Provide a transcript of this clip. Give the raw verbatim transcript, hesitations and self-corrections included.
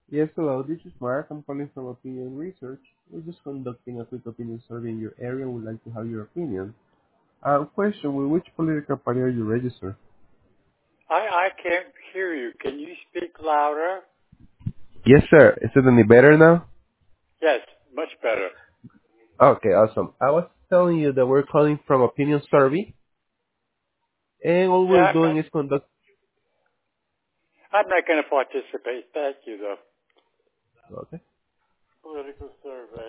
Yes, hello. This is Mark. I'm calling from Opinion Research. We're just conducting a quick opinion survey in your area and would like to have your opinion. Uh, question, with which political party are you registered? I, I can't hear you. Can you speak louder? Yes, sir. Is it any better now? Yes, much better. Okay, awesome. I was telling you that we're calling from Opinion Survey, and all Yeah, we're I'm not, doing is conduct... I'm not going to participate. Thank you, though. Okay. Political survey.